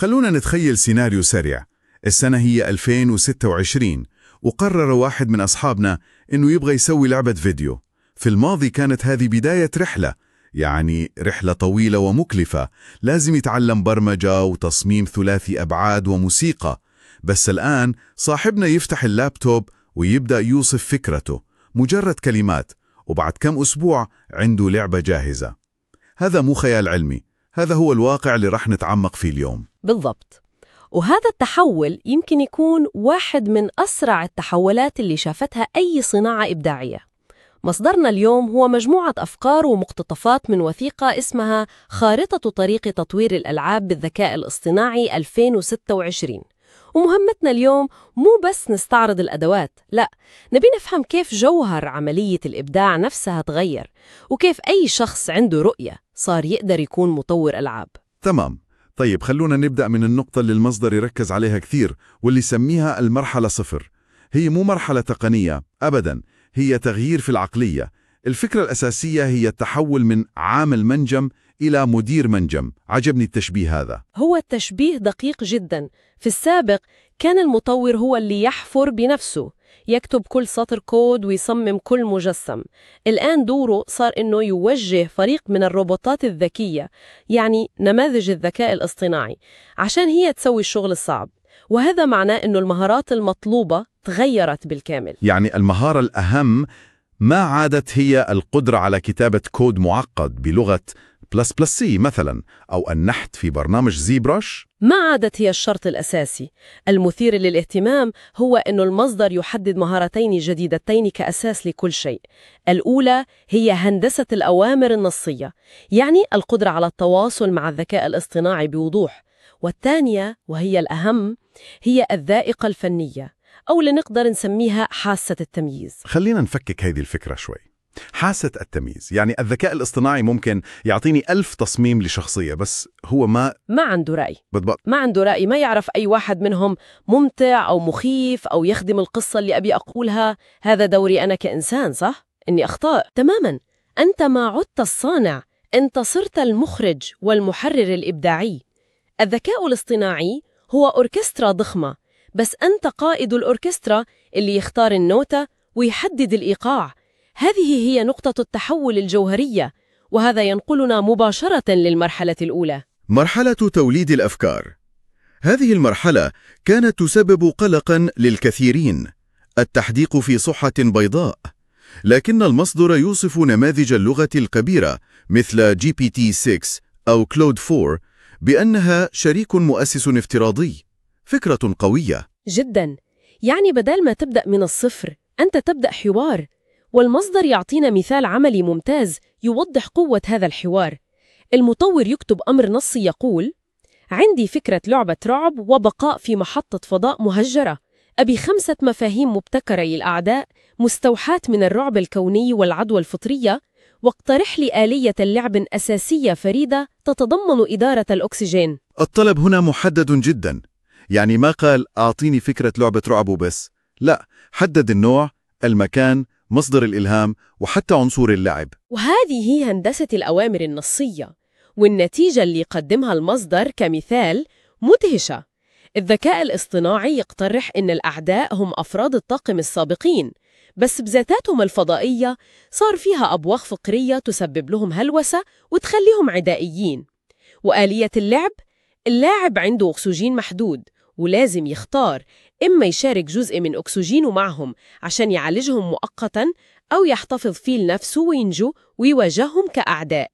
خلونا نتخيل سيناريو سريع. السنة هي 2026، وقرر واحد من أصحابنا إنه يبغى يسوي لعبة فيديو. في الماضي كانت هذه بداية رحلة، يعني رحلة طويلة ومكلفة، لازم يتعلم برمجة وتصميم ثلاثي أبعاد وموسيقى. بس الآن صاحبنا يفتح اللابتوب ويبدأ يوصف فكرته، مجرد كلمات، وبعد كم أسبوع عنده لعبة جاهزة. هذا مو خيال علمي، هذا هو الواقع اللي رح نتعمق فيه اليوم. بالضبط. وهذا التحول يمكن يكون واحد من أسرع التحولات اللي شافتها أي صناعة إبداعية. مصدرنا اليوم هو مجموعة أفكار ومقتطفات من وثيقة اسمها خارطة طريق تطوير الألعاب بالذكاء الاصطناعي 2026. ومهمتنا اليوم مو بس نستعرض الأدوات، لا، نبي نفهم كيف جوهر عملية الإبداع نفسها تغير، وكيف أي شخص عنده رؤية صار يقدر يكون مطور ألعاب. تمام. طيب خلونا نبدأ من النقطة اللي المصدر يركز عليها كثير، واللي يسميها المرحلة 0. هي مو مرحلة تقنية أبداً، هي تغيير في العقلية. الفكرة الأساسية هي التحول من عامل منجم إلى مدير منجم. عجبني التشبيه هذا. هو التشبيه دقيق جدا. في السابق كان المطور هو اللي يحفر بنفسه، يكتب كل سطر كود ويصمم كل مجسم. الآن دوره صار إنه يوجه فريق من الروبوتات الذكية، يعني نماذج الذكاء الاصطناعي، عشان هي تسوي الشغل الصعب. وهذا معناه إنه المهارات المطلوبة تغيرت بالكامل. يعني المهارة الأهم ما عادت هي القدرة على كتابة كود معقد بلغة ++C مثلا، أو النحت في برنامج ZBrush. ما عادت هي الشرط الأساسي. المثير للاهتمام هو أن المصدر يحدد مهارتين جديدتين كأساس لكل شيء. الأولى هي هندسة الأوامر النصية، يعني القدرة على التواصل مع الذكاء الاصطناعي بوضوح. والثانية وهي الأهم هي الذائقة الفنية، أو اللي نقدر نسميها حاسة التمييز. خلينا نفكك هذه الفكرة شوي. حاسة التمييز، يعني الذكاء الاصطناعي ممكن يعطيني 1000 تصميم لشخصية، بس هو ما عنده رأي. بالضبط. ما عنده رأي، ما يعرف أي واحد منهم ممتع أو مخيف أو يخدم القصة اللي أبي أقولها. هذا دوري أنا كإنسان، صح؟ إني أخطأ تماماً. أنت ما عدت الصانع، أنت صرت المخرج والمحرر الإبداعي. الذكاء الاصطناعي هو أوركسترا ضخمة، بس أنت قائد الأوركسترا اللي يختار النوتة ويحدد الإيقاع. هذه هي نقطة التحول الجوهرية، وهذا ينقلنا مباشرة للمرحلة الأولى، مرحلة توليد الأفكار. هذه المرحلة كانت تسبب قلقاً للكثيرين، التحديق في صحة بيضاء. لكن المصدر يوصف نماذج اللغة الكبيرة مثل GPT-6 أو Claude 4 بأنها شريك مؤسس افتراضي. فكرة قوية جداً. يعني بدل ما تبدأ من الصفر، أنت تبدأ حوار. والمصدر يعطينا مثال عملي ممتاز يوضح قوة هذا الحوار. المطور يكتب أمر نصي يقول: عندي فكرة لعبة رعب وبقاء في محطة فضاء مهجرة. أبي 5 مفاهيم مبتكرة للأعداء مستوحاة من الرعب الكوني والعدوى الفطرية، واقترح لي آلية لعب أساسية فريدة تتضمن إدارة الأكسجين. الطلب هنا محدد جدا، يعني ما قال أعطيني فكرة لعبة رعب وبس، لا، حدد النوع، المكان، مصدر الإلهام، وحتى عنصر اللعب. وهذه هي هندسة الأوامر النصية، والنتيجة اللي يقدمها المصدر كمثال مدهشة. الذكاء الاصطناعي يقترح إن الأعداء هم أفراد الطاقم السابقين، بس بذاتاتهم الفضائية صار فيها أبواق فقرية تسبب لهم هلوسة وتخليهم عدائيين. وآلية اللعب، اللاعب عنده أكسجين محدود ولازم يختار، إما يشارك جزء من أكسجينه معهم عشان يعالجهم مؤقتاً، أو يحتفظ فيه لنفسه وينجو ويواجههم كأعداء.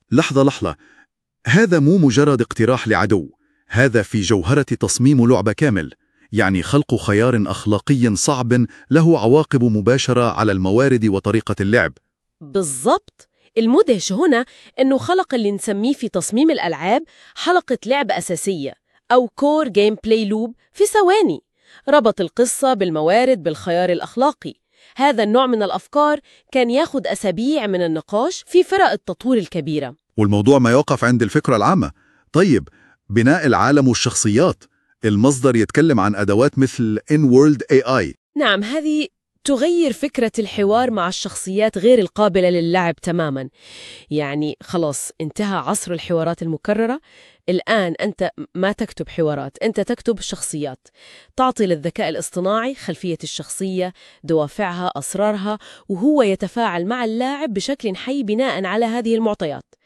لحظة، هذا مو مجرد اقتراح لعدو، هذا في جوهرة تصميم لعبة كامل، يعني خلق خيار أخلاقي صعب له عواقب مباشرة على الموارد وطريقة اللعب. بالضبط. المدهش هنا إنه خلق اللي نسميه في تصميم الألعاب حلقة لعب أساسية، أو كور جيم بلاي لوب، في ثواني. ربط القصة بالموارد بالخيار الأخلاقي. هذا النوع من الأفكار كان ياخد أسابيع من النقاش في فرق التطوير الكبيرة. والموضوع ما يوقف عند الفكرة العامة. طيب، بناء العالم والشخصيات، المصدر يتكلم عن أدوات مثل In-World AI. نعم، هذه تغير فكرة الحوار مع الشخصيات غير القابلة للعب تماماً. يعني خلاص انتهى عصر الحوارات المكررة، الآن أنت ما تكتب حوارات، أنت تكتب شخصيات، تعطي للذكاء الاصطناعي خلفية الشخصية، دوافعها، أسرارها، وهو يتفاعل مع اللاعب بشكل حي بناء على هذه المعطيات.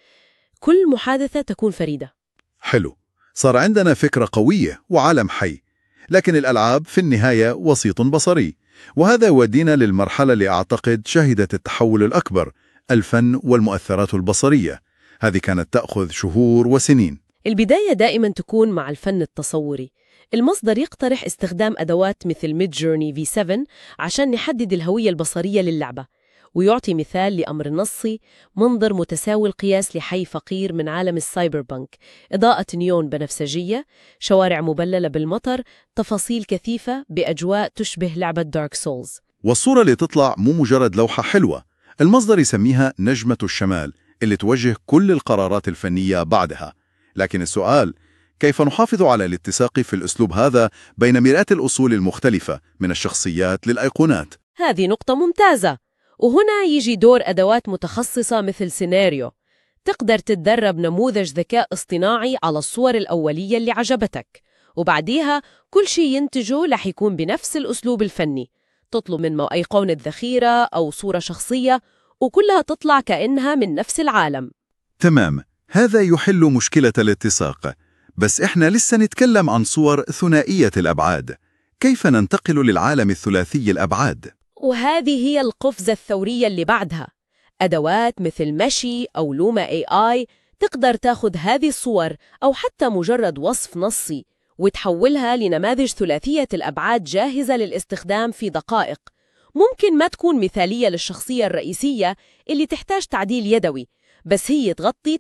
كل محادثة تكون فريدة. حلو، صار عندنا فكرة قوية وعالم حي، لكن الألعاب في النهاية وسيط بصري، وهذا يودينا للمرحلة اللي أعتقد شهدت التحول الأكبر، الفن والمؤثرات البصرية. هذه كانت تأخذ شهور وسنين. البداية دائماً تكون مع الفن التصوري. المصدر يقترح استخدام أدوات مثل ميدجورني V7 عشان نحدد الهوية البصرية للعبة، ويعطي مثال لأمر نصي: منظر متساوي القياس لحي فقير من عالم السايبر بانك، إضاءة نيون بنفسجية، شوارع مبللة بالمطر، تفاصيل كثيفة بأجواء تشبه لعبة دارك سولز. والصورة اللي تطلع مو مجرد لوحة حلوة، المصدر يسميها نجمة الشمال اللي توجه كل القرارات الفنية بعدها. لكن السؤال، كيف نحافظ على الاتساق في الأسلوب هذا بين مئات الأصول المختلفة من الشخصيات للأيقونات؟ هذه نقطة ممتازة، وهنا يجي دور أدوات متخصصة مثل سيناريو. تقدر تتدرب نموذج ذكاء اصطناعي على الصور الأولية اللي عجبتك، وبعديها كل شيء ينتجه رح يكون بنفس الأسلوب الفني. تطلب من أيقونة ذخيرة أو صورة شخصية، وكلها تطلع كأنها من نفس العالم. تمام، هذا يحل مشكلة الاتساق، بس إحنا لسه نتكلم عن صور ثنائية الأبعاد. كيف ننتقل للعالم الثلاثي الأبعاد؟ وهذه هي القفزة الثورية اللي بعدها. أدوات مثل مشي أو لوما AI تقدر تاخذ هذه الصور أو حتى مجرد وصف نصي وتحولها لنماذج ثلاثية الأبعاد جاهزة للاستخدام في دقائق. ممكن ما تكون مثالية للشخصية الرئيسية اللي تحتاج تعديل يدوي، بس هي تغطي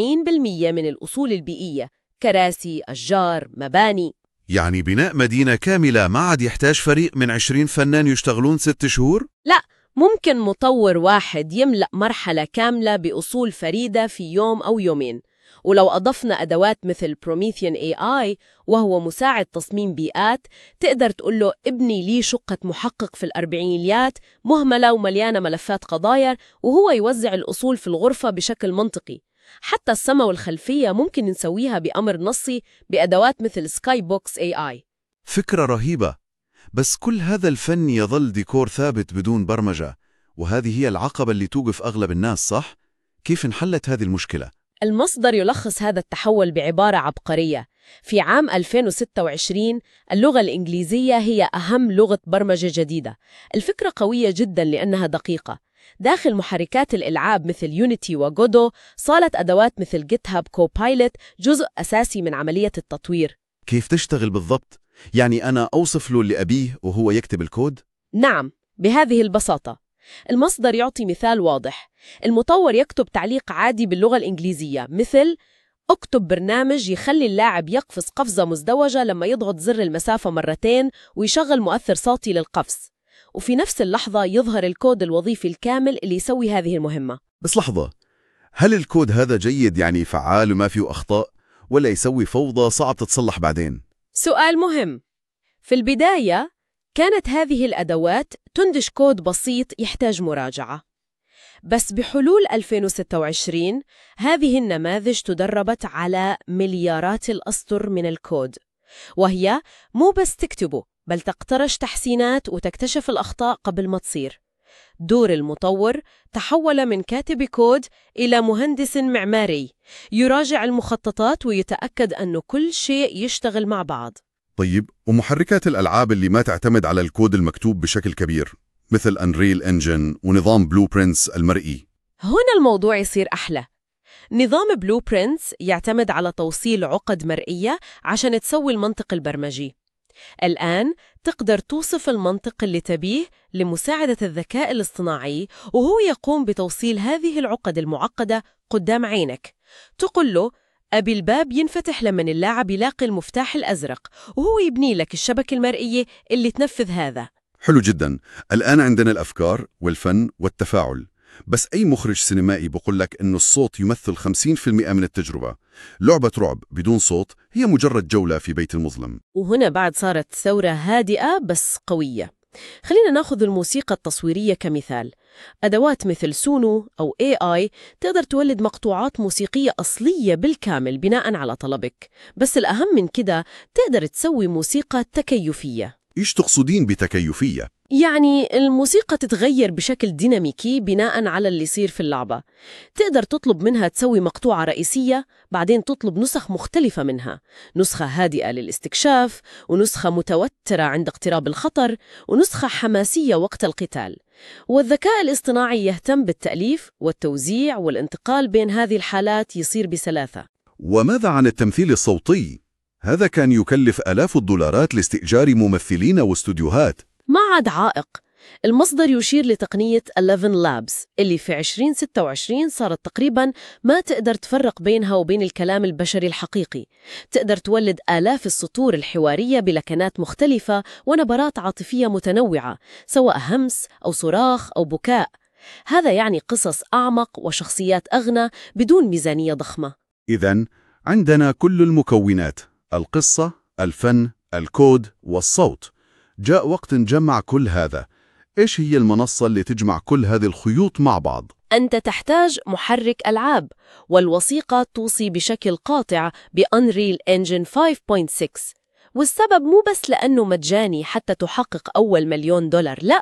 90% من الأصول البيئية: كراسي، أشجار، مباني. يعني بناء مدينة كاملة ما عاد يحتاج فريق من 20 فنان يشتغلون 6 شهور؟ لا، ممكن مطور واحد يملأ مرحلة كاملة بأصول فريدة في يوم أو يومين. ولو أضفنا أدوات مثل بروميثيان AI وهو مساعد تصميم بيئات، تقدر تقول له ابني لي شقة محقق في الأربعينيات مهملة ومليانة ملفات قضايا، وهو يوزع الأصول في الغرفة بشكل منطقي. حتى السماء والخلفية ممكن نسويها بأمر نصي بأدوات مثل سكاي بوكس AI. فكرة رهيبة، بس كل هذا الفن يظل ديكور ثابت بدون برمجة، وهذه هي العقبة اللي توقف أغلب الناس، صح؟ كيف انحلت هذه المشكلة؟ المصدر يلخص هذا التحول بعبارة عبقرية: في عام 2026 اللغة الإنجليزية هي أهم لغة برمجة جديدة. الفكرة قوية جدا لأنها دقيقة. داخل محركات الإلعاب مثل يونيتي وجودو صارت أدوات مثل جيت هاب كوبايلوت جزء أساسي من عملية التطوير. كيف تشتغل بالضبط؟ يعني أنا أوصف له اللي أبيه وهو يكتب الكود؟ نعم، بهذه البساطة. المصدر يعطي مثال واضح: المطور يكتب تعليق عادي باللغة الإنجليزية، مثل اكتب برنامج يخلي اللاعب يقفز قفزة مزدوجة لما يضغط زر المسافة مرتين ويشغل مؤثر صوتي للقفز، وفي نفس اللحظة يظهر الكود الوظيفي الكامل اللي يسوي هذه المهمة. بس لحظة، هل الكود هذا جيد يعني فعال وما فيه أخطاء، ولا يسوي فوضى صعب تتصلح بعدين؟ سؤال مهم. في البداية كانت هذه الأدوات تنتج كود بسيط يحتاج مراجعة، بس بحلول 2026 هذه النماذج تدربت على مليارات الأسطر من الكود، وهي مو بس تكتبه بل تقترش تحسينات وتكتشف الأخطاء قبل ما تصير. دور المطور تحول من كاتب كود إلى مهندس معماري يراجع المخططات ويتأكد أن كل شيء يشتغل مع بعض. طيب، ومحركات الألعاب اللي ما تعتمد على الكود المكتوب بشكل كبير مثل أنريل إنجن ونظام بلوبرينتس المرئي؟ هنا الموضوع يصير أحلى. نظام بلوبرينتس يعتمد على توصيل عقد مرئية عشان تسوي المنطق البرمجي. الآن تقدر توصف المنطق اللي تبيه لمساعدة الذكاء الاصطناعي، وهو يقوم بتوصيل هذه العقد المعقدة قدام عينك. تقول له أبي الباب ينفتح لمن اللاعب يلاقي المفتاح الأزرق، وهو يبني لك الشبكة المرئية اللي تنفذ هذا. حلو جدا. الآن عندنا الأفكار والفن والتفاعل، بس أي مخرج سينمائي بقول لك إنه الصوت يمثل 50% من التجربة. لعبة رعب بدون صوت هي مجرد جولة في بيت المظلم. وهنا بعد صارت ثورة هادئة بس قوية. خلينا ناخذ الموسيقى التصويرية كمثال. أدوات مثل سونو أو AI تقدر تولد مقطوعات موسيقية أصلية بالكامل بناء على طلبك، بس الأهم من كده تقدر تسوي موسيقى تكيفية. إيش تقصدين بتكيفية؟ يعني الموسيقى تتغير بشكل ديناميكي بناء على اللي يصير في اللعبة. تقدر تطلب منها تسوي مقطوعة رئيسية، بعدين تطلب نسخ مختلفة منها، نسخة هادئة للاستكشاف، ونسخة متوترة عند اقتراب الخطر، ونسخة حماسية وقت القتال. والذكاء الاصطناعي يهتم بالتأليف والتوزيع والانتقال بين هذه الحالات يصير بسلاسة. وماذا عن التمثيل الصوتي؟ هذا كان يكلف آلاف الدولارات لاستئجار ممثلين واستوديوهات. ما عاد عائق. المصدر يشير لتقنية 11 Labs اللي في 2026 صارت تقريباً ما تقدر تفرق بينها وبين الكلام البشري الحقيقي. تقدر تولد آلاف السطور الحوارية بلكنات مختلفة ونبرات عاطفية متنوعة، سواء همس أو صراخ أو بكاء. هذا يعني قصص أعمق وشخصيات أغنى بدون ميزانية ضخمة. إذن عندنا كل المكونات: القصة، الفن، الكود والصوت. جاء وقت نجمع كل هذا. إيش هي المنصة اللي تجمع كل هذه الخيوط مع بعض؟ أنت تحتاج محرك ألعاب، والوثيقة توصي بشكل قاطع بأنريل إنجن 5.6. والسبب مو بس لأنه مجاني حتى تحقق أول $1,000,000، لا،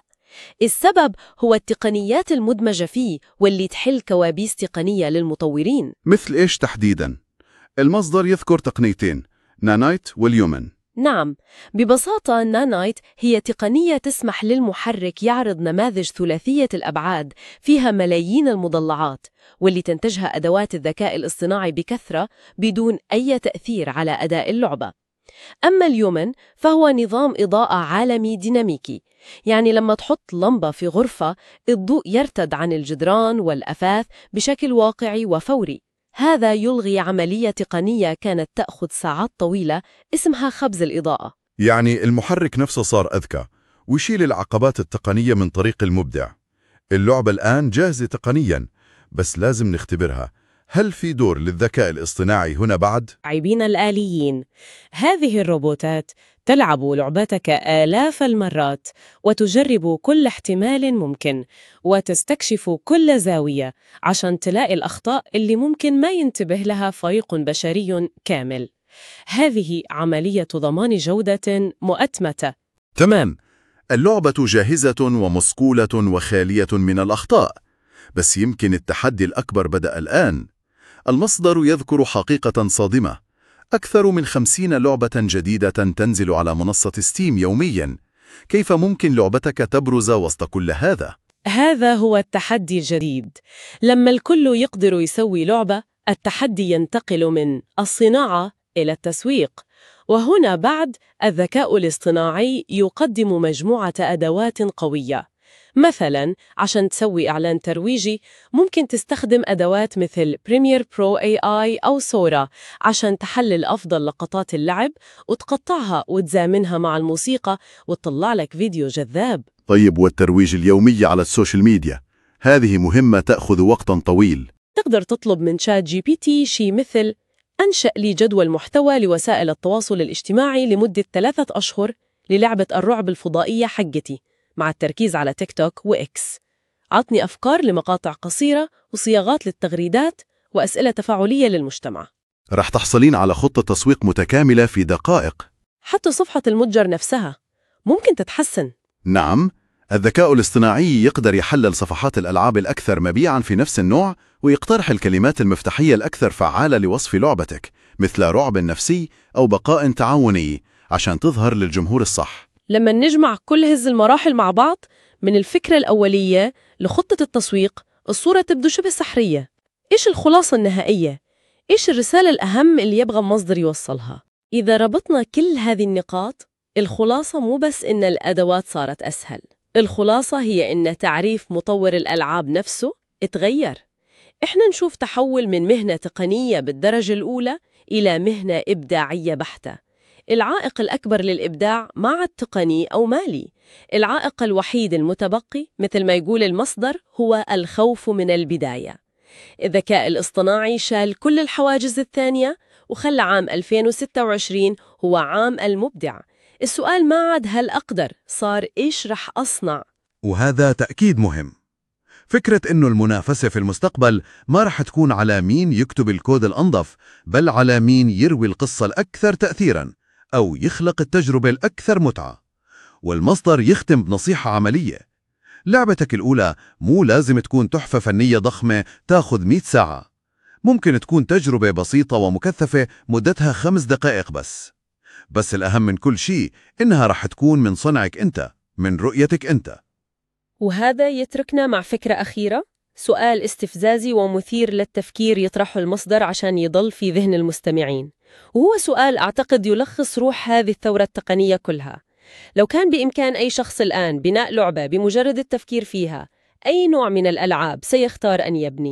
السبب هو التقنيات المدمجة فيه واللي تحل كوابيس تقنية للمطورين. مثل إيش تحديداً؟ المصدر يذكر تقنيتين: نانايت واليومن. نعم، ببساطة نانايت هي تقنية تسمح للمحرك يعرض نماذج ثلاثية الأبعاد فيها ملايين المضلعات، واللي تنتجها أدوات الذكاء الاصطناعي بكثرة بدون أي تأثير على أداء اللعبة. أما اليومن فهو نظام إضاءة عالمي ديناميكي، يعني لما تحط لمبة في غرفة الضوء يرتد عن الجدران والأثاث بشكل واقعي وفوري. هذا يلغي عملية تقنية كانت تأخذ ساعات طويلة اسمها خبز الإضاءة. يعني المحرك نفسه صار أذكى ويشيل العقبات التقنية من طريق المبدع. اللعبة الآن جاهزة تقنياً، بس لازم نختبرها. هل في دور للذكاء الاصطناعي هنا بعد؟ لاعبين الآليين. هذه الروبوتات تلعب لعبتك آلاف المرات وتجرب كل احتمال ممكن وتستكشف كل زاوية عشان تلاقي الأخطاء اللي ممكن ما ينتبه لها فريق بشري كامل. هذه عملية ضمان جودة مؤتمتة. تمام، اللعبة جاهزة ومصقولة وخالية من الأخطاء، بس يمكن التحدي الأكبر بدأ الآن. المصدر يذكر حقيقة صادمة: أكثر من 50 لعبة جديدة تنزل على منصة ستيم يومياً. كيف ممكن لعبتك تبرز وسط كل هذا؟ هذا هو التحدي الجديد. لما الكل يقدر يسوي لعبة، التحدي ينتقل من الصناعة إلى التسويق. وهنا بعد الذكاء الاصطناعي يقدم مجموعة أدوات قوية. مثلاً عشان تسوي إعلان ترويجي ممكن تستخدم أدوات مثل بريمير برو AI أو سورا عشان تحلل أفضل لقطات اللعب وتقطعها وتزامنها مع الموسيقى وتطلع لك فيديو جذاب. طيب، والترويج اليومي على السوشيال ميديا؟ هذه مهمة تأخذ وقتاً طويل. تقدر تطلب من شات جي بي تي شي مثل: أنشأ لي جدول محتوى لوسائل التواصل الاجتماعي لمدة 3 أشهر للعبة الرعب الفضائية حقتي، مع التركيز على تيك توك وإكس. عطني أفكار لمقاطع قصيرة وصياغات للتغريدات وأسئلة تفاعلية للمجتمع. رح تحصلين على خطة تسويق متكاملة في دقائق. حتى صفحة المتجر نفسها ممكن تتحسن. نعم، الذكاء الاصطناعي يقدر يحلل صفحات الألعاب الأكثر مبيعاً في نفس النوع ويقترح الكلمات المفتاحية الأكثر فعالة لوصف لعبتك، مثل رعب نفسي أو بقاء تعاوني، عشان تظهر للجمهور الصح. لما نجمع كل هذه المراحل مع بعض، من الفكرة الأولية لخطة التسويق، الصورة تبدو شبه سحرية. إيش الخلاصة النهائية؟ إيش الرسالة الأهم اللي يبغى المصدر يوصلها؟ إذا ربطنا كل هذه النقاط، الخلاصة مو بس إن الأدوات صارت أسهل، الخلاصة هي إن تعريف مطور الألعاب نفسه اتغير. إحنا نشوف تحول من مهنة تقنية بالدرجة الأولى إلى مهنة إبداعية بحتة. العائق الأكبر للإبداع ما عاد تقني أو مالي، العائق الوحيد المتبقي مثل ما يقول المصدر هو الخوف من البداية. الذكاء الاصطناعي شال كل الحواجز الثانية وخلى عام 2026 هو عام المبدع، السؤال ما عاد هل أقدر، صار إيش رح أصنع؟ وهذا تأكيد مهم. فكرة إنه المنافسة في المستقبل ما رح تكون على مين يكتب الكود الأنظف، بل على مين يروي القصة الأكثر تأثيراً أو يخلق التجربة الأكثر متعة. والمصدر يختم بنصيحة عملية: لعبتك الأولى مو لازم تكون تحفة فنية ضخمة تاخذ 100 ساعة. ممكن تكون تجربة بسيطة ومكثفة مدتها 5 دقائق بس الأهم من كل شيء إنها رح تكون من صنعك أنت، من رؤيتك أنت. وهذا يتركنا مع فكرة أخيرة، سؤال استفزازي ومثير للتفكير يطرحه المصدر عشان يضل في ذهن المستمعين، وهو سؤال أعتقد يلخص روح هذه الثورة التقنية كلها. لو كان بإمكان أي شخص الآن بناء لعبة بمجرد التفكير فيها، أي نوع من الألعاب سيختار أن يبني؟